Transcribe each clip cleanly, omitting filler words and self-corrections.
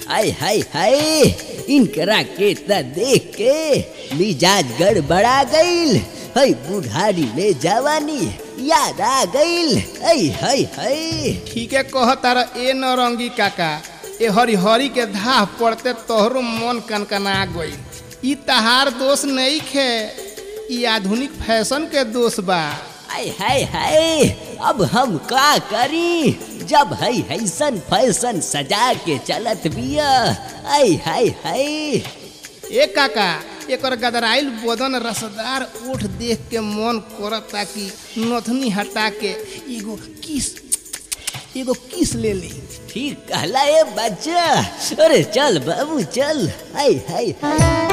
हाय हाय हाय इनकरा के त देख के मिजाज गड़बड़ा गईल। हई बुढ़ारी में जवानी याद आ गईल। हाय हाय हाय ठीक है कह तारा ए नरंगी काका, ए हरी हरी के धाह पड़ते तोहरो मन कनकना गई। ई तहार दोष नहीं खे, ई आधुनिक फैशन के दोष बा। हाय हाय हाय अब हम का करी जब हई हैसन फैशन सजा के चलत बिया। हाय हाय हाय ए काका, एकर गदराइल बदन रसदार ओठ देख के मन करता कि नथनी हटा के एगो किस ले ली। ठीक कहला ए बच्चा। अरे चल बाबू चल। हाय हाय हाय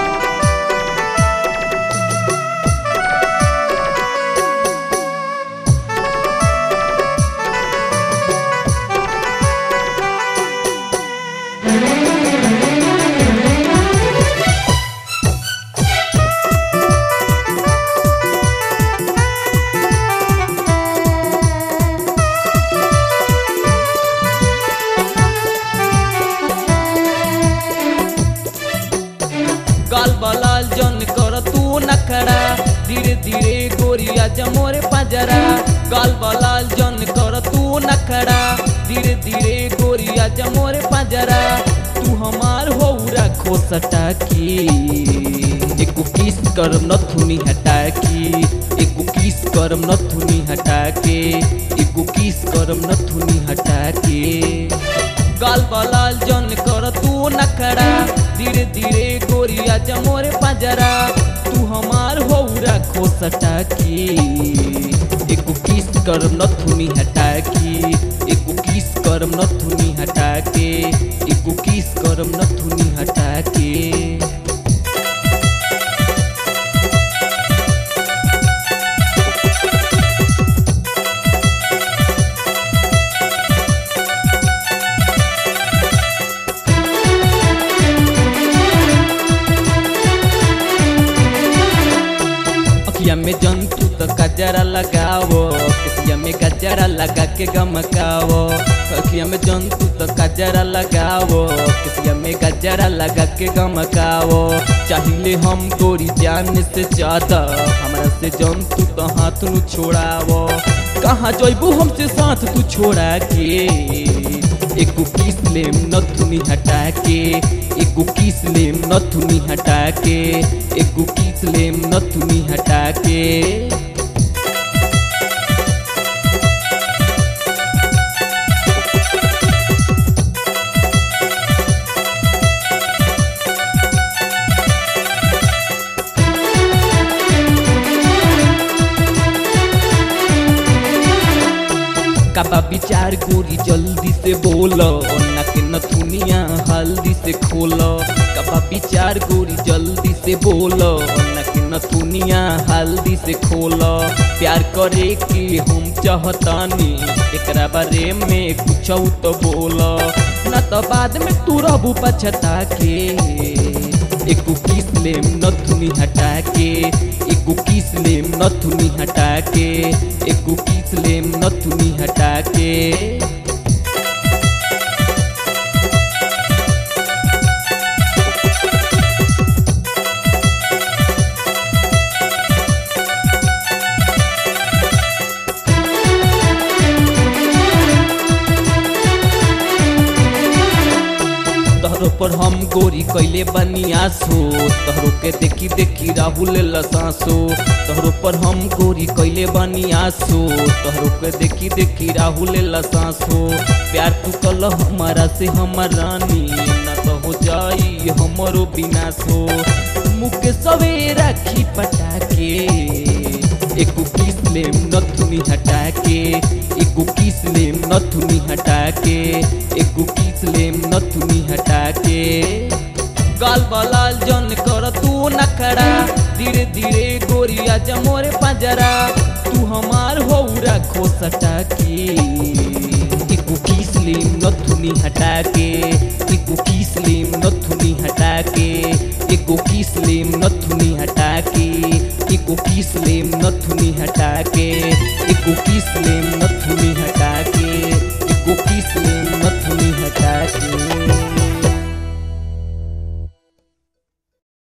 गाल बलाल जन कर तू नखड़ा, धीरे धीरे गोरिया जमोरे पंजरा। गाल बलाल जन कर तू नखड़ा, धीरे धीरे गोरिया जमोरे पंजरा। तू हमार होरा खोसटा की एको किस करम नथुनी हटा की, एको किस करम नथुनी हटा के, एको किस करम नथुनी हटा के। गाल बलाल जन कर तू नखड़ा, धीरे धीरे गोरिया जमोरे पंजरा। तू हमार होरा खोसटा की एको किस करम नथुनी हटा की, एको किस करम नथुनी हटा के, एको किस करम नथुनी हटा के। अखिया में जंतु तो गजरा लगावो, किसिया में गजरा लगा के गमकावो। अखिया में जंतु तो गजरा लगावो, किसिया में गजरा लगा के गमकावो। चाहिए हम गोरी जान से ज्यादा, हमरा से जंतु तो हाथ नु छोड़ावो। कहाँ जइबू हमसे साथ तू छोड़ा के, एको किस लेम नथुनी हटा के, एको किस लेम नथुनी हटा के, एको किस लेम नथुनी हटा के। काबा विचार गोरी जल्दी से बोलो, नक नथुनिया हल्दी से खोलो। काबा विचार गोरी जल्दी से बोलो, नक नथुनिया हल्दी से खोलो। प्यार करे के हम चाहतानी, एकरा बारे में कुछ तो बोलो, न तो बाद में तू रहबू पछता के। एको किस लेम नथुनी हटा के, एको किस लेम नथुनी हटा के, एको किस लेम नथुनी हटा के। तहरो पर हम गोरी कैले बनियासो, तहरो के देखी देखी राहुल लसासो। तहरो पर हम गोरी कैले बनियासो, तहरो के देखी देखी राहुल लसासो। प्यार तू कल हमारा से हमर रानी, न तो हो जाई हमरो विनाशो। मुके सवेरा खी पटा के, एको किस लेम नथुनी हटा के, एको किस लेम नथुनी हटा के, एको किस लेम नथुनी हटा के। गाल बलाल जन कर तू नखड़ा, धीरे धीरे गोरिया जमोरे पंजरा। तू हमार होरा खोसटा की एको किस लेम नथुनी हटा के, एको किस लेम नथुनी हटा के, एको किस लेम नथुनी हटा के, एको किस लेम नथुनी हटा के, एको किस लेम नथुनी हटा के।